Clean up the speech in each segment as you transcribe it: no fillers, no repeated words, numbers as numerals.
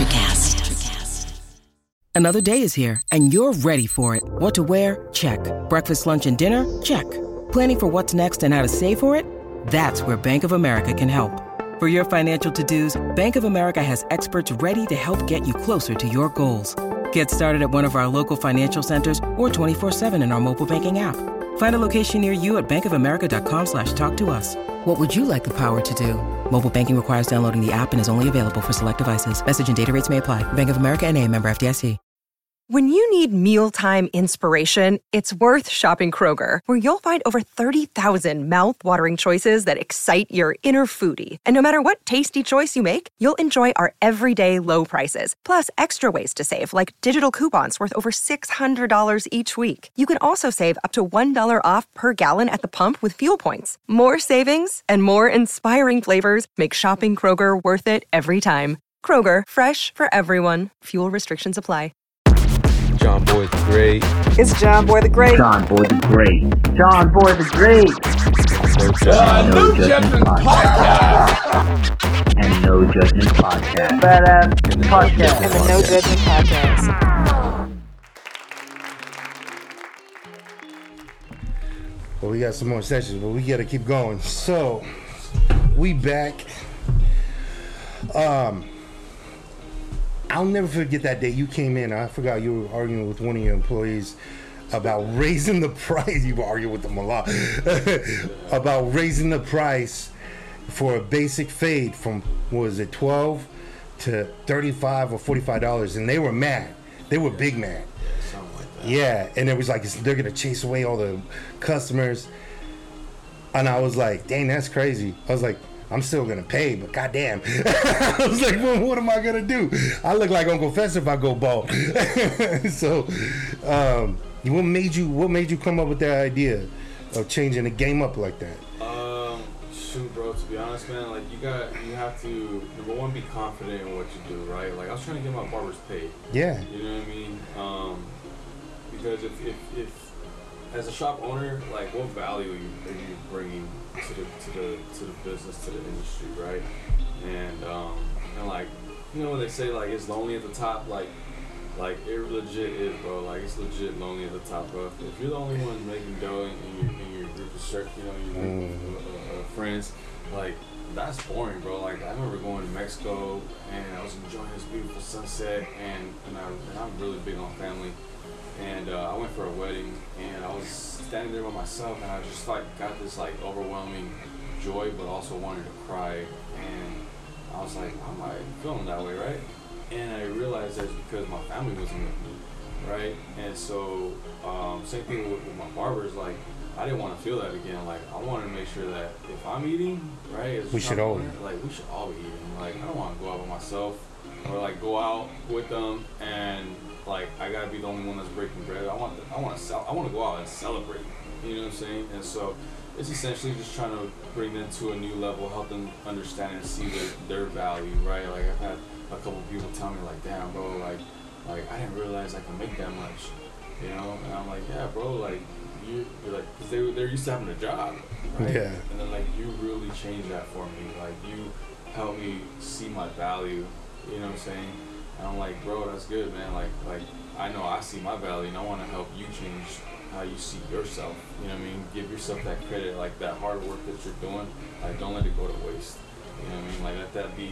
NutraCast. Another day is here, and you're ready for it. What to wear? Check. Breakfast, lunch, and dinner? Check. Planning for what's next and how to save for it? That's where Bank of America can help. For your financial to-dos, Bank of America has experts ready to help get you closer to your goals. Get started at one of our local financial centers or 24/7 in our mobile banking app. Find a location near you at bankofamerica.com/talktous. What would you like the power to do? Mobile banking requires downloading the app and is only available for select devices. Message and data rates may apply. Bank of America N.A., member FDIC. When you need mealtime inspiration, it's worth shopping Kroger, where you'll find over 30,000 mouth-watering choices that excite your inner foodie. And no matter what tasty choice you make, you'll enjoy our everyday low prices, plus extra ways to save, like digital coupons worth over $600 each week. You can also save up to $1 off per gallon at the pump with fuel points. More savings and more inspiring flavors make shopping Kroger worth it every time. Kroger, fresh for everyone. Fuel restrictions apply. John Boy the Great. It's John Boy the Great. John Boy the Great. John Boy the Great. No Judgment Podcast. And No Judgment Podcast. Badass Podcast. And the No Judgment Podcast. Well, we got some more sessions, but we gotta keep going. So, we back. I'll never forget that day you came in. I forgot you were arguing with one of your employees about raising the price. You were arguing with them a lot about raising the price for a basic fade from, what was it, $12 to $35 or $45, and they were mad. They were big mad. Something like that. Yeah, and it was like they're gonna chase away all the customers, and I was like, dang, that's crazy. I was like, I'm still gonna pay, but goddamn. I was like, well, what am I gonna do? I look like Uncle Fester if I go bald. So, what made you come up with that idea of changing the game up like that? Shoot, bro. To be honest, man, like you have to, number one, be confident in what you do, right? Like I was trying to get my barbers paid. Yeah. You know what I mean? Because if as a shop owner, like what value are you bringing to the business, to the industry, right? And like, you know when they say like it's lonely at the top, like it legit is, bro. Like it's legit lonely at the top, bro. If you're the only one making dough in your group of your group of friends, like that's boring, bro. Like I remember going to Mexico and I was enjoying this beautiful sunset, and I'm really big on family. And I went for a wedding, and I was standing there by myself, and I just like got this like overwhelming joy, but also wanted to cry. And I was like, I'm like feeling that way, right? And I realized that's because my family wasn't with me, right? And so same thing with my barbers. Like I didn't want to feel that again. Like I wanted to make sure that if I'm eating, right, we should all eat. Like we should all be eating. Like I don't want to go out by myself, or like go out with them and like I gotta be the only one that's breaking bread. I want to go out and celebrate. You know what I'm saying? And so it's essentially just trying to bring them to a new level, help them understand and see their value, right? Like I've had a couple of people tell me like, damn, bro, like I didn't realize I can make that much, you know? And I'm like, yeah, bro, like you're like, because they're used to having a job, right? Yeah. And then like you really changed that for me. Like you helped me see my value. You know what I'm saying? And I'm like, bro, that's good, man. Like I know I see my value, and I want to help you change how you see yourself. You know what I mean? Give yourself that credit, like that hard work that you're doing. Like don't let it go to waste. You know what I mean? Like let that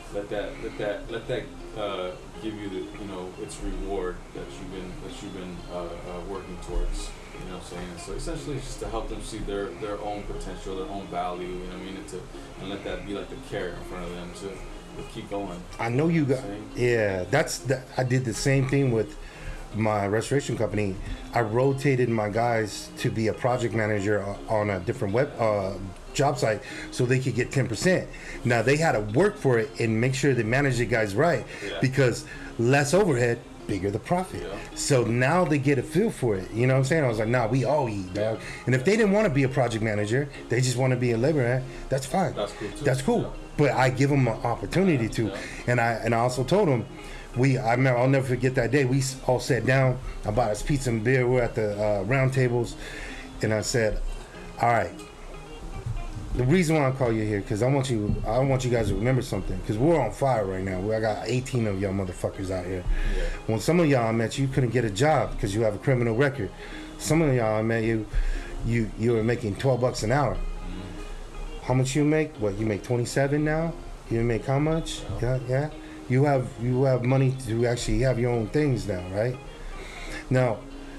give you the, you know, its reward that you've been working towards. You know what I'm saying? So essentially, it's just to help them see their own potential, their own value. You know what I mean? And let that be like the carrot in front of them to keep going. I know you got. Yeah, I did the same thing with my restoration company. I rotated my guys to be a project manager on a different job site so they could get 10%. Now they had to work for it and make sure they manage the guys right, because less overhead, bigger the profit. Yeah. So now they get a feel for it. You know what I'm saying? I was like, nah, we all eat, dog. And if they didn't want to be a project manager, they just want to be a laborer, that's fine. That's cool too. That's cool. Yeah. But I give them an opportunity to. Yeah. And I also told them, I'll never forget that day. We all sat down. I bought us pizza and beer. We're at the round tables. And I said, all right, the reason why I call you here, because I want you guys to remember something, because we're on fire right now. I got 18 of y'all motherfuckers out here. Yeah. When some of y'all I met, you couldn't get a job because you have a criminal record. Some of y'all I met, you were making $12 an hour. How much you make? What, you make 27 now? You make how much? Yeah. You have money to actually have your own things now, right? Now,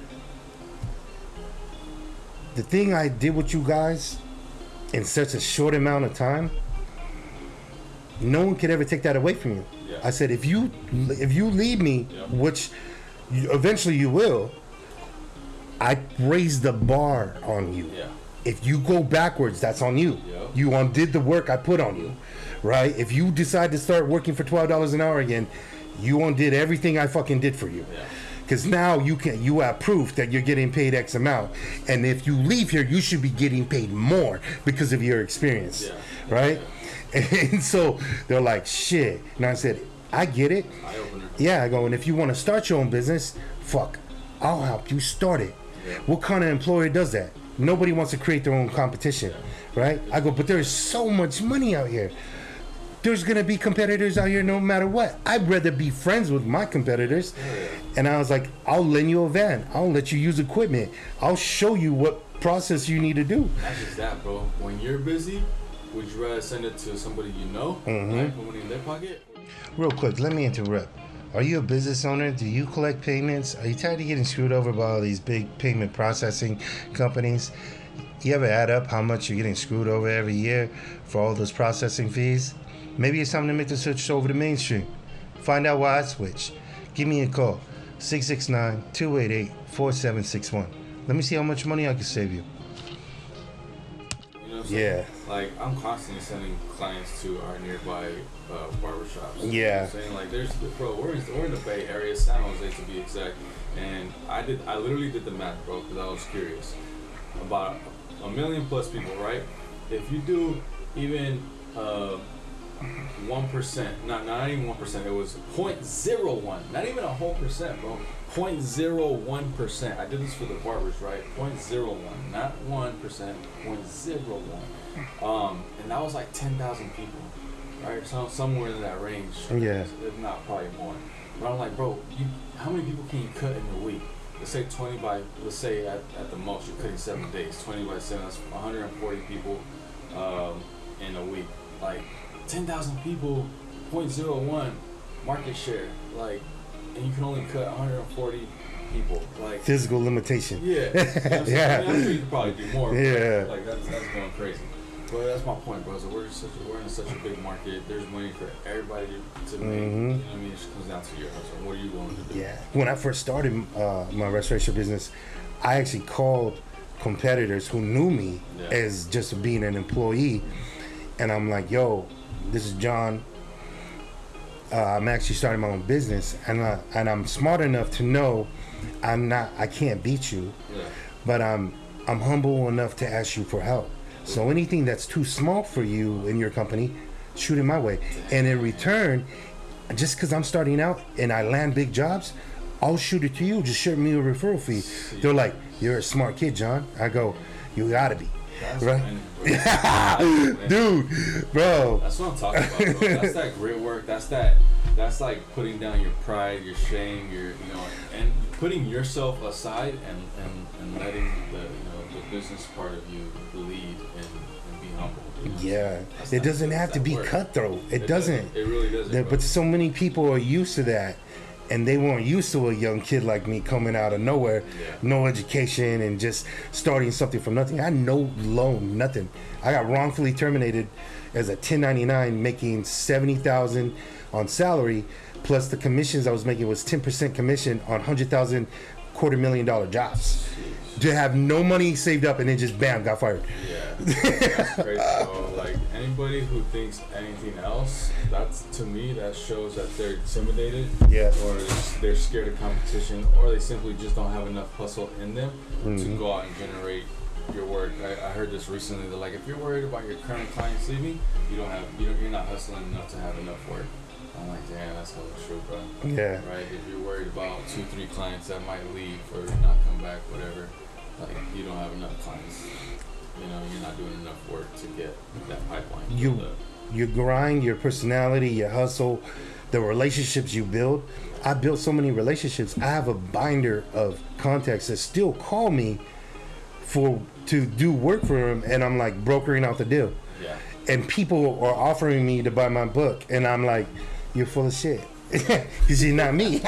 the thing I did with you guys in such a short amount of time, no one could ever take that away from you. Yeah. I said, if you leave me, Yeah. which eventually you will, I raise the bar on you. Yeah. If you go backwards, that's on you. Yeah. You undid the work I put on you, right? If you decide to start working for $12 an hour again, you undid everything I fucking did for you. Yeah. Because now you have proof that you're getting paid X amount, and if you leave here, you should be getting paid more because of your experience, Yeah. right? And so they're like, shit. And I said, I get it. Eye opener. Yeah, I go, and if you want to start your own business, fuck, I'll help you start it. Yeah. What kind of employer does that? Nobody wants to create their own competition, right? I go, but there's so much money out here. There's gonna be competitors out here no matter what. I'd rather be friends with my competitors. And I was like, I'll lend you a van. I'll let you use equipment. I'll show you what process you need to do. Not just that, bro. When you're busy, would you rather send it to somebody you know, right? Put money in their pocket? Real quick, let me interrupt. Are you a business owner? Do you collect payments? Are you tired of getting screwed over by all these big payment processing companies? You ever add up how much you're getting screwed over every year for all those processing fees? Maybe it's time to make the switch over to mainstream. Find out why I switched. Give me a call, 669-288-4761. Let me see how much money I can save you. You know what I'm saying? Yeah. Like, I'm constantly sending clients to our nearby barbershops. Yeah. You know what I'm saying? Like, we're in the Bay Area, San Jose to be exact. And I literally did the math, bro, because I was curious. About a million plus people, right? If you do even 1%, not even 1%, it was 0.01, not even a whole percent, bro. 0.01%. I did this for the barbers, right? 0.01, not 1%, 0.01. And that was like 10,000 people, right? So somewhere in that range, Yeah. if not probably more. But I'm like, bro, how many people can you cut in a week? Let's say 20 by, let's say at the most, you're cutting 7 days. 20 by 7, that's 140 people in a week. Like, 10,000 people, 0.01 market share. Like, and you can only cut 140 people. Like, Physical limitation. yeah. You know what I'm saying? Yeah. I mean, I'm sure you could probably do more. Yeah. But, like, that's going crazy. But that's my point, bro. So we're in such a big market. There's money for everybody to make. You know what I mean? It just comes down to your hustle. What are you willing to do? Yeah. When I first started my restoration business, I actually called competitors who knew me as just being an employee, and I'm like, "Yo, this is John. I'm actually starting my own business, and I'm smart enough to know I can't beat you, but I'm humble enough to ask you for help. So anything that's too small for you in your company, shoot it my way. And in return, just because I'm starting out and I land big jobs, I'll shoot it to you. Just shoot me a referral fee." They're like, "You're a smart kid, John." I go, "You gotta be." That's Right? Dude, bro. That's what I'm talking about, bro. That's that grit work. That's like putting down your pride, your shame, and putting yourself aside and letting the business part of you lead and be humble. You know? Yeah, That's it not- doesn't that's have to that be work. cutthroat. It doesn't. It really doesn't. bro. But so many people are used to that, and they weren't used to a young kid like me coming out of nowhere, no education, and just starting something from nothing. I had no loan, nothing. I got wrongfully terminated as a 1099, making $70,000 on salary, plus the commissions I was making was 10% commission on $100,000, $250,000 jobs. To have no money saved up and then just bam, got fired. Yeah, that's crazy, bro. Like, anybody who thinks anything else, to me, that shows that they're intimidated, or they're scared of competition, or they simply just don't have enough hustle in them to go out and generate your work. I heard this recently that, like, if you're worried about your current clients leaving, you're not hustling enough to have enough work. I'm like, damn, that's hella true, bro. Yeah. Right? If you're worried about 2-3 clients that might leave or not come back, whatever, like, you don't have enough clients. you know, you're not doing enough work to get that pipeline. Your grind, your personality, your hustle, the relationships you build. I built so many relationships. I have a binder of contacts that still call me to do work for them, and I'm like brokering out the deal. Yeah. And people are offering me to buy my book, and I'm like, you're full of shit. Because you're not me.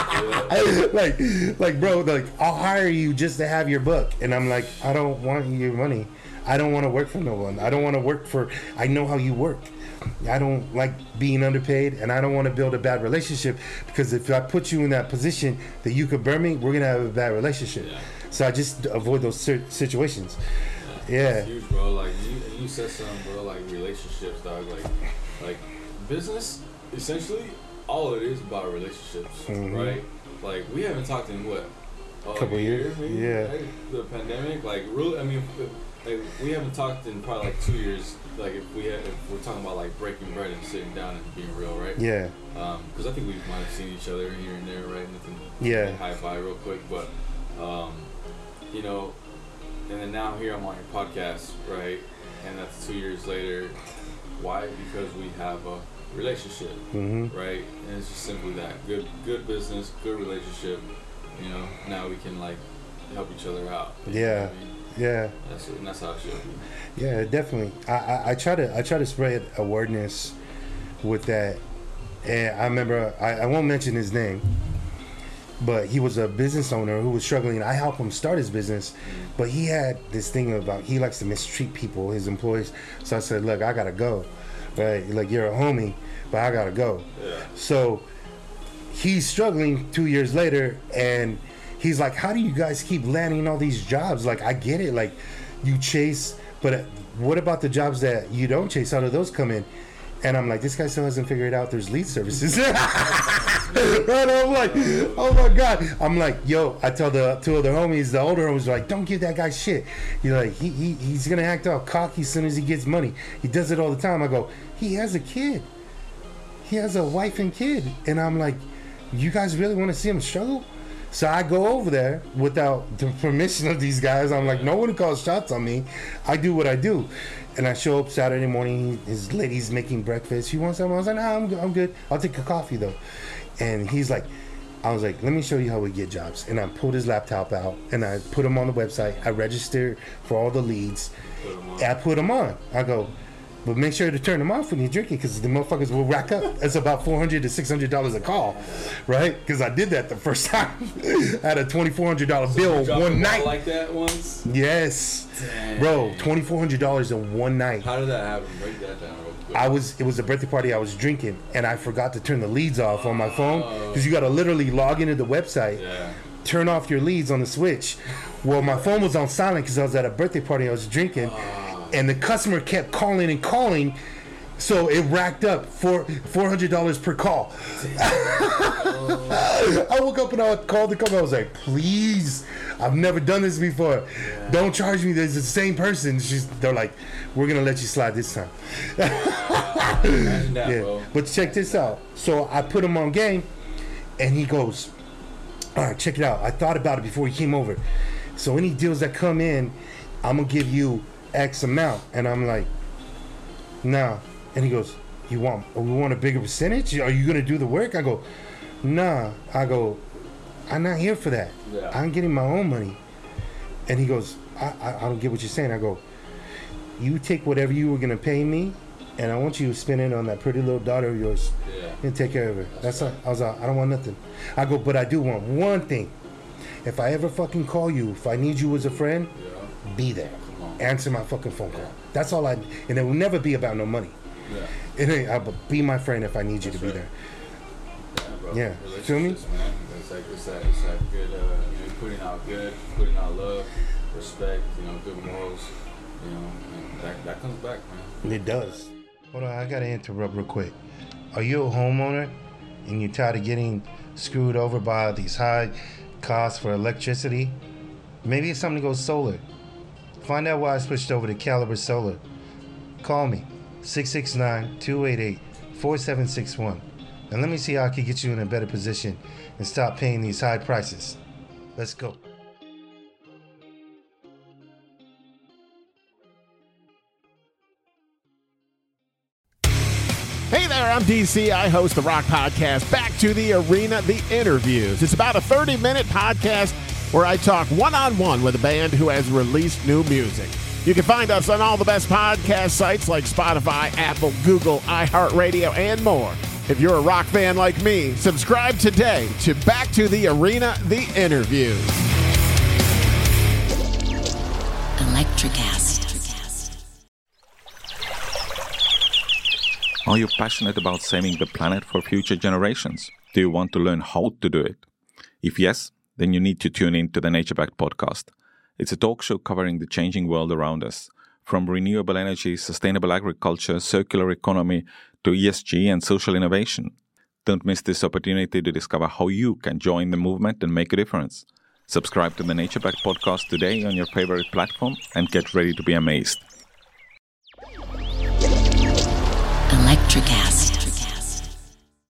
like bro, like I'll hire you just to have your book, and I'm like, I don't want your money. I don't want to work for no one. I don't want to work for. I know how you work. I don't like being underpaid, and I don't want to build a bad relationship, because if I put you in that position that you could burn me, we're gonna have a bad relationship. Yeah. So I just avoid those situations. Yeah. It's huge, bro. Like you said something, bro. Like relationships, dog. Like business. Essentially, all it is about relationships, right? Like we haven't talked in what, couple years, maybe, yeah. right? The pandemic, like really. I mean, like, we haven't talked in probably like 2 years. Like if we're talking about like breaking bread and sitting down and being real, right? Yeah. Because I think we might have seen each other here and there, right? Nothing. Yeah. High five real quick, but you know, and then now here I'm on your podcast, right? And that's 2 years later. Why? Because we have a relationship, right? And it's just simply that good business, good relationship. You know, now we can like help each other out. You know what I mean? Yeah. That's how it should be. Yeah, definitely. I try to spread awareness with that, and I remember I won't mention his name, but he was a business owner who was struggling. I helped him start his business, but he had this thing about he likes to mistreat people, his employees. So I said, look, I gotta go, right? Like, you're a homie, but I gotta go. Yeah. So he's struggling 2 years later, and he's like, how do you guys keep landing all these jobs? Like, I get it, like you chase, but what about the jobs that you don't chase? How do those come in? And I'm like, this guy still hasn't figured out there's lead services. And I'm like, oh my God. I'm like, yo, I tell the two other homies, the older homies, like, don't give that guy shit. You're like, he's going to act all cocky as soon as he gets money. He does it all the time. I go, he has a kid. He has a wife and kid. And I'm like, you guys really want to see him struggle? So I go over there without the permission of these guys. I'm like, no one calls shots on me. I do what I do. And I show up Saturday morning. His lady's making breakfast. You want something? I was like, nah, I'm good. I'll take a coffee though. And he's like, I was like, let me show you how we get jobs. And I pulled his laptop out and I put him on the website. I registered for all the leads. I put him on. I go, but make sure to turn them off when you're drinking, because the motherfuckers will rack up. It's about $400 to $600 a call, right? Because I did that the first time. I had a $2,400 bill one night. Like that once? Yes. Dang. Bro, $2,400 in one night. How did that happen? Break that down real quick. It was a birthday party. I was drinking, and I forgot to turn the leads off on my phone, because you got to literally log into the website, turn off your leads on the switch. Well, my phone was on silent because I was at a birthday party. I was drinking. And the customer kept calling and calling, so it racked up $400 per call. I woke up and I called the company. I was like, please, I've never done this before. Don't charge me. There's the same person. They're like, we're going to let you slide this time. Imagine that, bro. But check this out. So I put him on game, and he goes, all right, check it out. I thought about it before he came over. So any deals that come in, I'm going to give you X amount. And I'm like, nah. And he goes, we want a bigger percentage? Are you gonna do the work? I go, nah. I go, I'm not here for that. I'm getting my own money. And he goes, I don't get what you're saying. I go, you take whatever you were gonna pay me, and I want you to spend it on that pretty little daughter of yours and take care of her. That's all. I was like, I don't want nothing. I go, but I do want one thing. If I ever fucking call you, if I need you as a friend, be there. Answer my fucking phone call. That's all and it will never be about no money. It ain't. Be my friend if I need you to be there. Bro. Yeah, feel me? Man. It's that good. Putting out love, respect. Good morals. And that comes back, man. It does. Hold on, I gotta interrupt real quick. Are you a homeowner and you're tired of getting screwed over by these high costs for electricity? Maybe it's time to go solar. Find out why I switched over to Caliber Solar. Call me, 669-288-4761. And let me see how I can get you in a better position and stop paying these high prices. Let's go. I'm DC. I host the rock podcast, Back to the Arena, The Interviews. It's about a 30-minute podcast where I talk one-on-one with a band who has released new music. You can find us on all the best podcast sites like Spotify, Apple, Google, iHeartRadio, and more. If you're a rock fan like me, subscribe today to Back to the Arena, The Interviews. Electricast. Are you passionate about saving the planet for future generations? Do you want to learn how to do it? If yes, then you need to tune in to the Nature Back podcast. It's a talk show covering the changing world around us, from renewable energy, sustainable agriculture, circular economy, to ESG and social innovation. Don't miss this opportunity to discover how you can join the movement and make a difference. Subscribe to the Nature Back podcast today on your favorite platform and get ready to be amazed. Electricast.